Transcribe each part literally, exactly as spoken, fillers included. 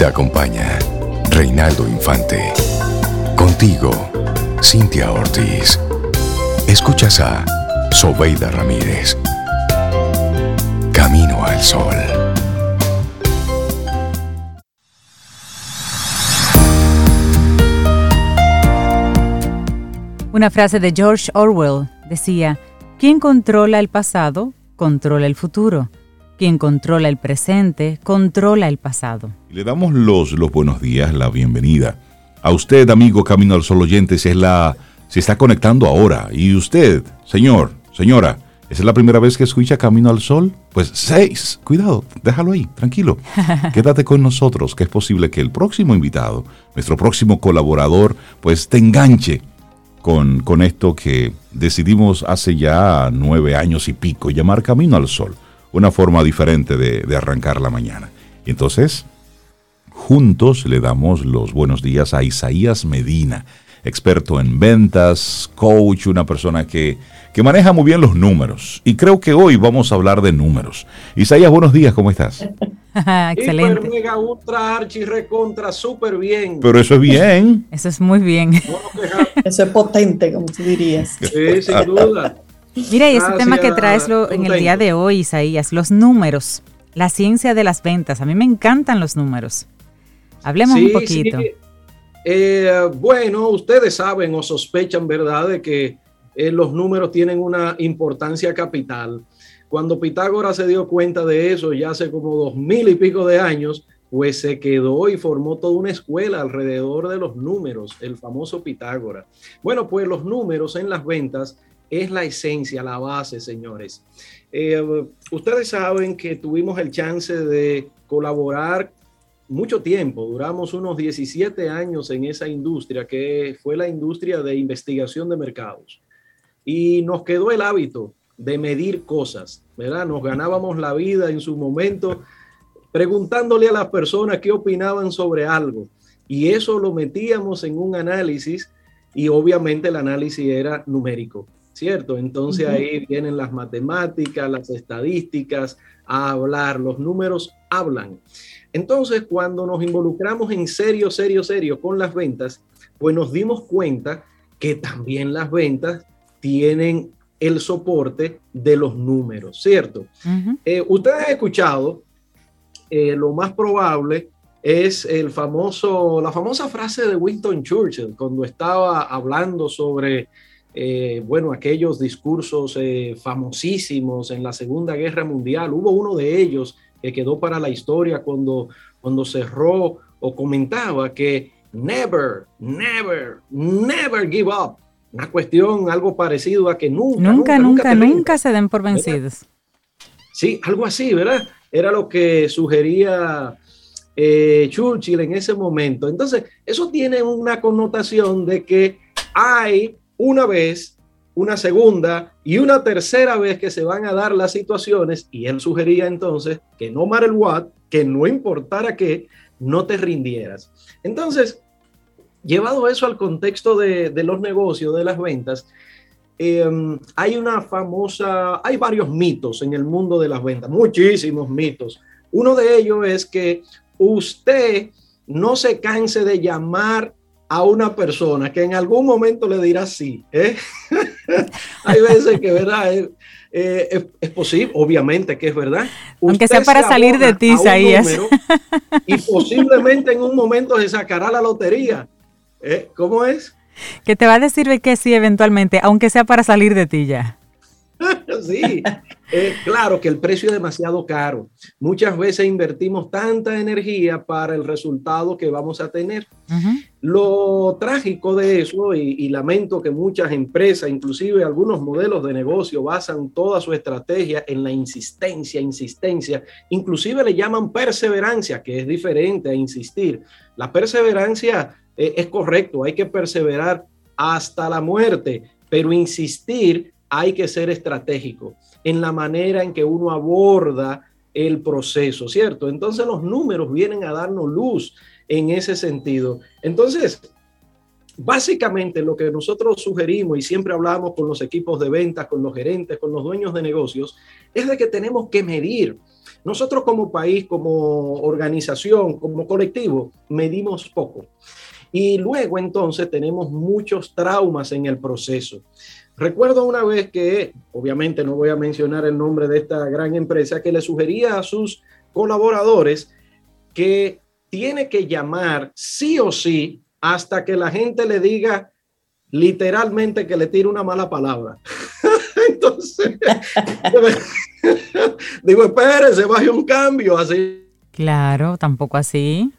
Te acompaña Reinaldo Infante. Contigo, Cintia Ortiz. Escuchas a Sobeida Ramírez. Camino al Sol. Una frase de George Orwell decía: quien controla el pasado, controla el futuro. Quien controla el presente, controla el pasado. Le damos los, los buenos días, la bienvenida a usted, amigo Camino al Sol oyente, si es la, se está conectando ahora. Y usted, señor, señora, ¿esa es la primera vez que escucha Camino al Sol? Pues seis, cuidado, déjalo ahí, tranquilo. Quédate con nosotros, que es posible que el próximo invitado, nuestro próximo colaborador, pues te enganche con, con esto que decidimos hace ya nueve años y pico, llamar Camino al Sol. Una forma diferente de, de arrancar la mañana. Y entonces, juntos le damos los buenos días a Isaías Medina, experto en ventas, coach, una persona que, que maneja muy bien los números. Y creo que hoy vamos a hablar de números. Isaías, buenos días, ¿cómo estás? Excelente. Hiper, mega, ultra, archi, recontra, súper bien. Pero eso es bien. Eso es muy bien. Eso es potente, como tú dirías. Sí, sin duda. Mira, y ese tema que traes lo, en el día de hoy, Isaías, los números, la ciencia de las ventas. A mí me encantan los números. Hablemos sí, un poquito. Sí. Eh, bueno, ustedes saben o sospechan, ¿verdad?, de que eh, los números tienen una importancia capital. Cuando Pitágoras se dio cuenta de eso, ya hace como dos mil y pico de años, pues se quedó y formó toda una escuela alrededor de los números, el famoso Pitágoras. Bueno, pues los números en las ventas es la esencia, la base, señores. Eh, ustedes saben que tuvimos el chance de colaborar mucho tiempo, duramos unos diecisiete años en esa industria, que fue la industria de investigación de mercados. Y nos quedó el hábito de medir cosas, ¿verdad? Nos ganábamos la vida en su momento preguntándole a las personas qué opinaban sobre algo. Y eso lo metíamos en un análisis y obviamente el análisis era numérico. ¿Cierto? Entonces uh-huh. ahí vienen las matemáticas, las estadísticas a hablar, los números hablan. Entonces, cuando nos involucramos en serio, serio, serio con las ventas, pues nos dimos cuenta que también las ventas tienen el soporte de los números, ¿cierto? Uh-huh. Eh, ustedes han escuchado, eh, lo más probable es el famoso, la famosa frase de Winston Churchill, cuando estaba hablando sobre Eh, bueno, aquellos discursos eh, famosísimos en la Segunda Guerra Mundial. Hubo uno de ellos que quedó para la historia cuando, cuando cerró o comentaba que never, never, never give up. Una cuestión, algo parecido a que nunca, nunca, nunca, nunca, nunca se den por vencidos. Sí, algo así, ¿verdad? Era lo que sugería eh, Churchill en ese momento. Entonces, eso tiene una connotación de que hay una vez, una segunda y una tercera vez que se van a dar las situaciones, y él sugería entonces que no matter what, que no importara qué, no te rindieras. Entonces, llevado eso al contexto de, de los negocios, de las ventas, eh, hay una famosa, hay varios mitos en el mundo de las ventas, muchísimos mitos. Uno de ellos es que usted no se canse de llamar a una persona que en algún momento le dirá sí. ¿eh? Hay veces que, ¿verdad? Eh, eh, es, es posible, obviamente que es verdad. Aunque Usted sea para se salir de ti, Isaías. Y posiblemente en un momento se sacará la lotería. ¿Eh? ¿Cómo es? Que te va a decir que sí eventualmente, aunque sea para salir de ti ya. Sí, eh, claro que el precio es demasiado caro. Muchas veces invertimos tanta energía para el resultado que vamos a tener. Uh-huh. Lo trágico de eso, y, y lamento que muchas empresas, inclusive algunos modelos de negocio, basan toda su estrategia en la insistencia, insistencia, inclusive le llaman perseverancia, que es diferente a insistir. La perseverancia eh, es correcto, hay que perseverar hasta la muerte, pero insistir hay que ser estratégico en la manera en que uno aborda el proceso, ¿cierto? Entonces los números vienen a darnos luz en ese sentido. Entonces, básicamente lo que nosotros sugerimos y siempre hablamos con los equipos de ventas, con los gerentes, con los dueños de negocios, es de que tenemos que medir. Nosotros como país, como organización, como colectivo, medimos poco. Y luego entonces tenemos muchos traumas en el proceso. Recuerdo una vez que, obviamente no voy a mencionar el nombre de esta gran empresa, que le sugería a sus colaboradores que tiene que llamar sí o sí hasta que la gente le diga literalmente que le tire una mala palabra. Entonces, digo, espérese, baje un cambio así. Claro, tampoco así.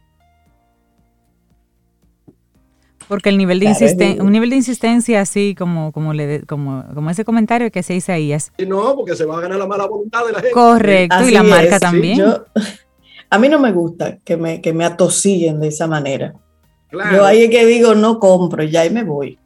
Porque el nivel de Claro, insisten- es- un nivel de insistencia así como, como, le, como, como ese comentario que hacía Isaías. Y no, porque se va a ganar la mala voluntad de la gente. Correcto, y Así la marca es, también. Yo, a mí no me gusta que me, que me atosiguen de esa manera. Claro, Yo ahí es que digo, no compro, ya y me voy.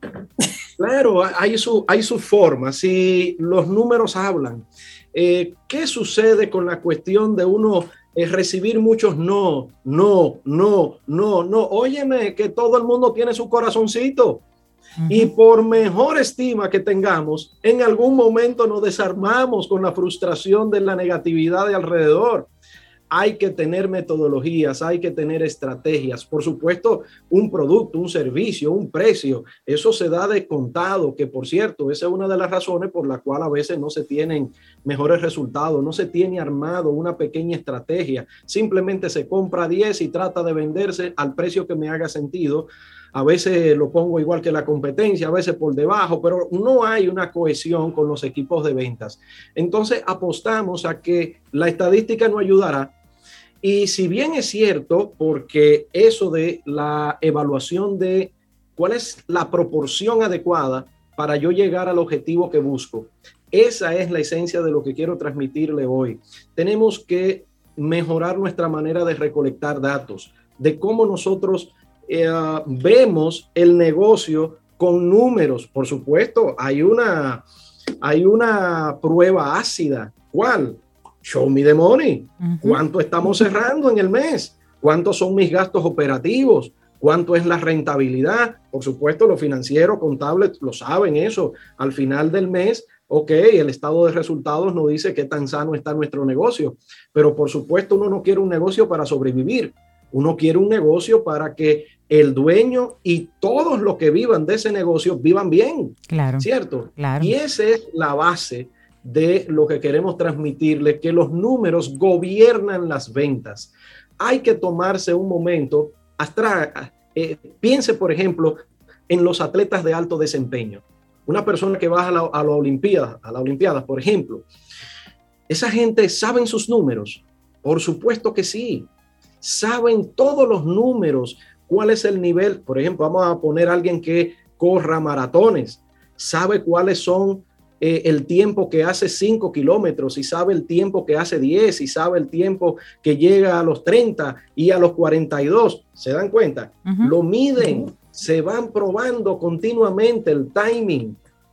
claro, hay su, hay su forma. Si los números hablan, eh, ¿qué sucede con la cuestión de uno eh, recibir muchos no, no, no, no, no? Óyeme, que todo el mundo tiene su corazoncito. Ujú. Y por mejor estima que tengamos, en algún momento nos desarmamos con la frustración de la negatividad de alrededor. Hay que tener metodologías, hay que tener estrategias. Por supuesto, un producto, un servicio, un precio, eso se da de contado, que por cierto, esa es una de las razones por la cual a veces no se tienen mejores resultados, no se tiene armado una pequeña estrategia. Simplemente se compra diez y trata de venderse al precio que me haga sentido. A veces lo pongo igual que la competencia, a veces por debajo, pero no hay una cohesión con los equipos de ventas. Entonces apostamos a que la estadística nos ayudará. Y si bien es cierto, porque eso de la evaluación de cuál es la proporción adecuada para yo llegar al objetivo que busco, esa es la esencia de lo que quiero transmitirle hoy. Tenemos que mejorar nuestra manera de recolectar datos, de cómo nosotros eh, vemos el negocio con números. Por supuesto, hay una, hay una prueba ácida. ¿Cuál? Show me the money. Uh-huh. ¿Cuánto estamos cerrando en el mes? ¿Cuántos son mis gastos operativos? ¿Cuánto es la rentabilidad? Por supuesto, los financieros, contables, lo saben eso. Al final del mes, ok, el estado de resultados nos dice qué tan sano está nuestro negocio. Pero por supuesto, uno no quiere un negocio para sobrevivir. Uno quiere un negocio para que el dueño y todos los que vivan de ese negocio vivan bien. Claro. ¿Cierto? Claro. Y esa es la base de lo que queremos transmitirle, que los números gobiernan las ventas. Hay que tomarse un momento, hasta, eh, piense por ejemplo en los atletas de alto desempeño, una persona que va a la, a la Olimpiada, a la Olimpiada, por ejemplo, esa gente saben sus números, por supuesto que sí, saben todos los números, cuál es el nivel, por ejemplo, vamos a poner a alguien que corra maratones, sabe cuáles son Eh, el tiempo que hace cinco kilómetros y sabe el tiempo que hace diez y sabe el tiempo que llega a los treinta y a los cuarenta y dos. ¿Se dan cuenta? Uh-huh. Lo miden, uh-huh. Se van probando continuamente el timing,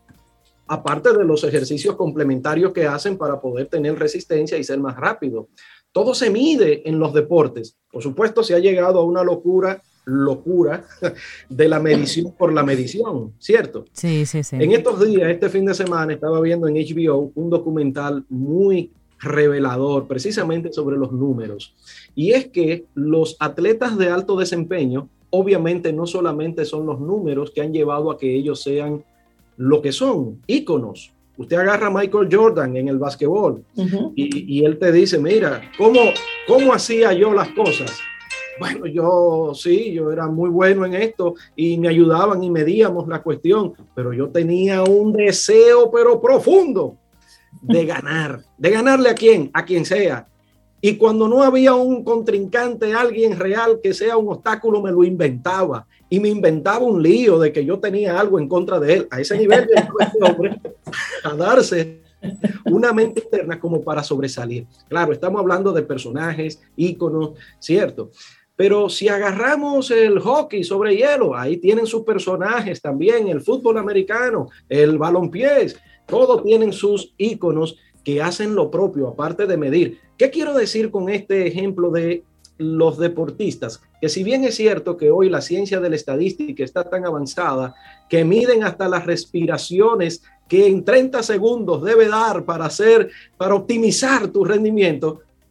aparte de los ejercicios complementarios que hacen para poder tener resistencia y ser más rápido. Todo se mide en los deportes. Por supuesto, se ha llegado a una locura locura de la medición por la medición, ¿cierto? Sí, sí, sí. En estos días, este fin de semana, estaba viendo en H B O un documental muy revelador, precisamente sobre los números. Y es que los atletas de alto desempeño, obviamente no solamente son los números que han llevado a que ellos sean lo que son, íconos. Usted agarra a Michael Jordan en el básquetbol uh-huh. y, y él te dice, mira, ¿cómo, cómo hacía yo las cosas? Bueno, yo sí, yo era muy bueno en esto y me ayudaban y medíamos la cuestión, pero yo tenía un deseo, pero profundo, de ganar. ¿De ganarle a quién? A quien sea. Y cuando no había un contrincante, alguien real que sea un obstáculo, me lo inventaba. Y me inventaba un lío de que yo tenía algo en contra de él. A ese nivel de este hombre a darse una mente interna como para sobresalir. Claro, estamos hablando de personajes, íconos, ¿cierto? Pero si agarramos el hockey sobre hielo, ahí tienen sus personajes también, el fútbol americano, el balompiés, todos tienen sus íconos que hacen lo propio, aparte de medir. ¿Qué quiero decir con este ejemplo de los deportistas? Que si bien es cierto que hoy la ciencia de la estadística está tan avanzada que miden hasta las respiraciones que en treinta segundos debe dar para hacer, para optimizar tu rendimiento,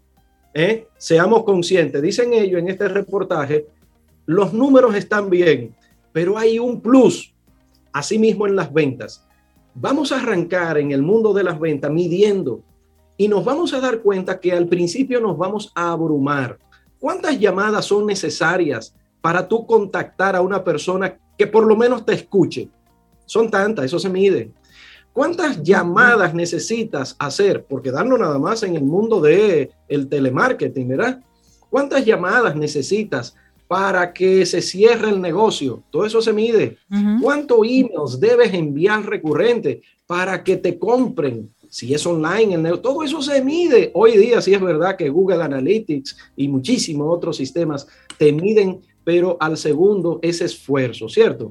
¿eh? Seamos conscientes. Dicen ellos en este reportaje, los números están bien, pero hay un plus, asimismo en las ventas. Vamos a arrancar en el mundo de las ventas midiendo y nos vamos a dar cuenta que al principio nos vamos a abrumar. ¿Cuántas llamadas son necesarias para tú contactar a una persona que por lo menos te escuche? Son tantas, eso se mide. ¿Cuántas llamadas necesitas hacer? Por quedarnos nada más en el mundo del telemarketing, ¿verdad? ¿Cuántas llamadas necesitas para que se cierre el negocio? Todo eso se mide. Uh-huh. ¿Cuántos emails debes enviar recurrente para que te compren? Si es online, el negocio, todo eso se mide. Hoy día sí es verdad que Google Analytics y muchísimos otros sistemas te miden, pero al segundo ese esfuerzo, ¿cierto?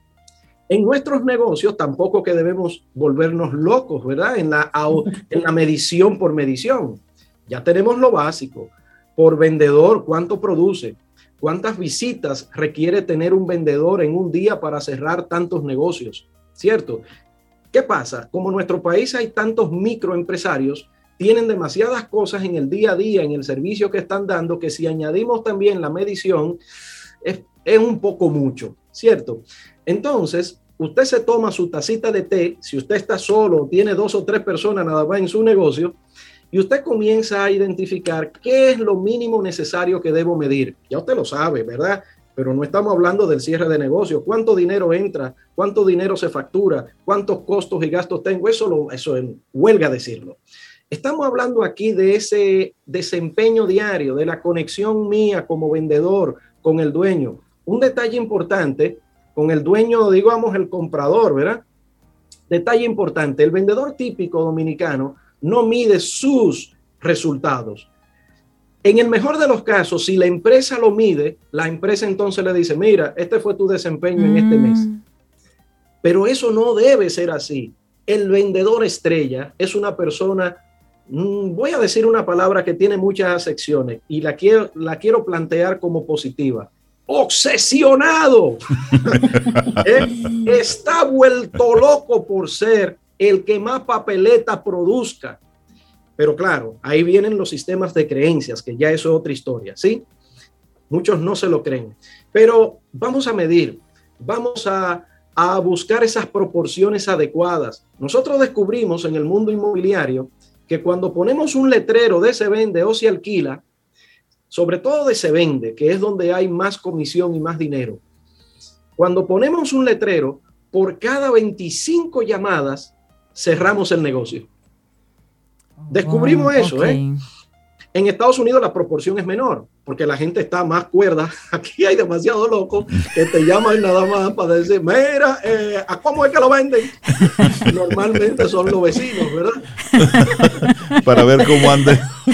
En nuestros negocios tampoco que debemos volvernos locos, ¿verdad? En la, en la medición por medición. Ya tenemos lo básico. Por vendedor, ¿cuánto produce? ¿Cuántas visitas requiere tener un vendedor en un día para cerrar tantos negocios? ¿Cierto? ¿Qué pasa? Como en nuestro país hay tantos microempresarios, tienen demasiadas cosas en el día a día, en el servicio que están dando, que si añadimos también la medición, es, es un poco mucho, ¿cierto? Entonces, usted se toma su tacita de té, si usted está solo, tiene dos o tres personas nada más en su negocio, y usted comienza a identificar qué es lo mínimo necesario que debo medir. Ya usted lo sabe, ¿verdad? Pero no estamos hablando del cierre de negocio. ¿Cuánto dinero entra? ¿Cuánto dinero se factura? ¿Cuántos costos y gastos tengo? Eso, lo, eso es, huelga decirlo. Estamos hablando aquí de ese desempeño diario, de la conexión mía como vendedor con el dueño. Un detalle importante, con el dueño, digamos, el comprador, ¿verdad? Detalle importante, el vendedor típico dominicano no mide sus resultados. En el mejor de los casos, si la empresa lo mide, la empresa entonces le dice, mira, este fue tu desempeño mm. en este mes. Pero eso no debe ser así. El vendedor estrella es una persona, mmm, voy a decir una palabra que tiene muchas acepciones y la quiero, la quiero plantear como positiva. ¡Obsesionado! ¿Eh? Está vuelto loco por ser el que más papeleta produzca. Pero claro, ahí vienen los sistemas de creencias, que ya eso es otra historia, ¿sí? Muchos no se lo creen. Pero vamos a medir, vamos a, a buscar esas proporciones adecuadas. Nosotros descubrimos en el mundo inmobiliario que cuando ponemos un letrero de se vende o se alquila, sobre todo de se vende, que es donde hay más comisión y más dinero. Cuando ponemos un letrero, por cada veinticinco llamadas, cerramos el negocio. Descubrimos oh, eso, okay. ¿eh? En Estados Unidos la proporción es menor, porque la gente está más cuerda. Aquí hay demasiado locos que te llaman nada más para decir, mira, eh, ¿a cómo es que lo venden? Normalmente son los vecinos, ¿verdad? Para ver cómo ande.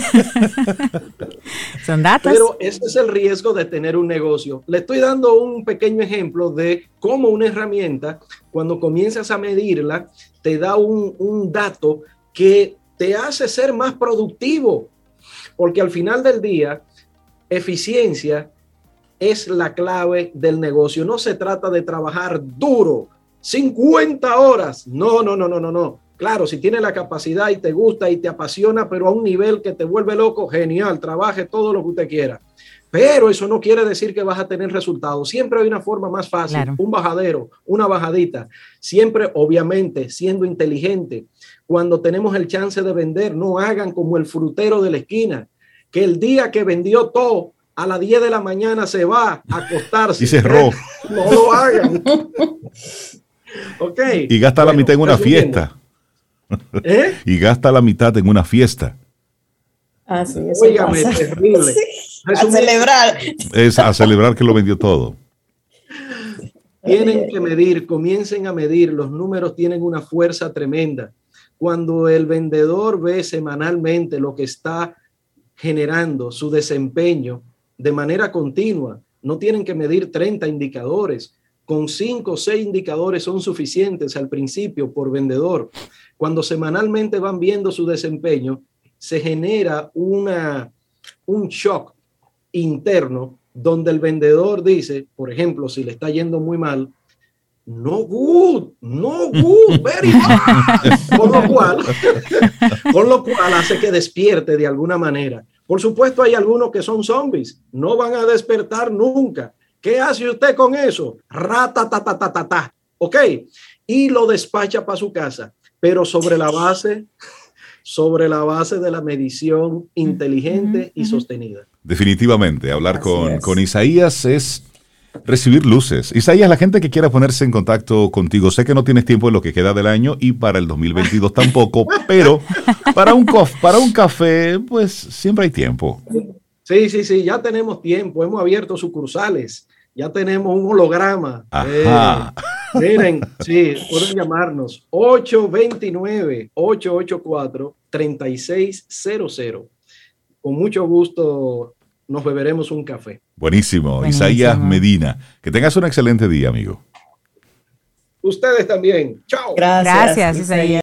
Son datos. Pero ese es el riesgo de tener un negocio. Le estoy dando un pequeño ejemplo de cómo una herramienta, cuando comienzas a medirla, te da un, un dato que te hace ser más productivo, porque al final del día, eficiencia es la clave del negocio. No se trata de trabajar duro, cincuenta horas. No, no, no, no, no, no. Claro, si tienes la capacidad y te gusta y te apasiona, pero a un nivel que te vuelve loco, genial, trabaje todo lo que usted quiera. Pero eso no quiere decir que vas a tener resultados. Siempre hay una forma más fácil, claro. Un bajadero, una bajadita. Siempre, obviamente, siendo inteligente. Cuando tenemos el chance de vender, no hagan como el frutero de la esquina, que el día que vendió todo, a las diez de la mañana se va a acostarse. Y cerró. No lo hagan. Okay. Y gasta bueno, la mitad en una fiesta. ¿Eh? Y gasta la mitad en una fiesta. Ah, sí, eso Óigame, pasa. Terrible. Sí, a celebrar. Es a celebrar que lo vendió todo. Tienen que medir, comiencen a medir. Los números tienen una fuerza tremenda. Cuando el vendedor ve semanalmente lo que está generando, su desempeño de manera continua, no tienen que medir treinta indicadores. Con cinco o seis indicadores son suficientes al principio por vendedor. Cuando semanalmente van viendo su desempeño, se genera una, un shock interno donde el vendedor dice, por ejemplo, si le está yendo muy mal, no good, no good, very bad. Con lo cual, con lo cual hace que despierte de alguna manera. Por supuesto, hay algunos que son zombies, no van a despertar nunca. ¿Qué hace usted con eso? Ratatatatata, ¿ok? Y lo despacha para su casa, pero sobre la base, sobre la base de la medición inteligente uh-huh, y uh-huh. sostenida. Definitivamente, hablar con, con Isaías es recibir luces. Isaías, la gente que quiera ponerse en contacto contigo, sé que no tienes tiempo en lo que queda del año y para el dos mil veintidós tampoco, pero para un, cof, para un café, pues siempre hay tiempo. Sí, sí, sí, ya tenemos tiempo, hemos abierto sucursales, ya tenemos un holograma. Ajá. Eh, miren, sí, pueden llamarnos ocho dos nueve, ocho ocho cuatro, tres seis cero cero. Con mucho gusto nos beberemos un café. Buenísimo. Buenísimo. Isaías Medina. Que tengas un excelente día, amigo. Ustedes también. Chao. Gracias, Gracias Isaías.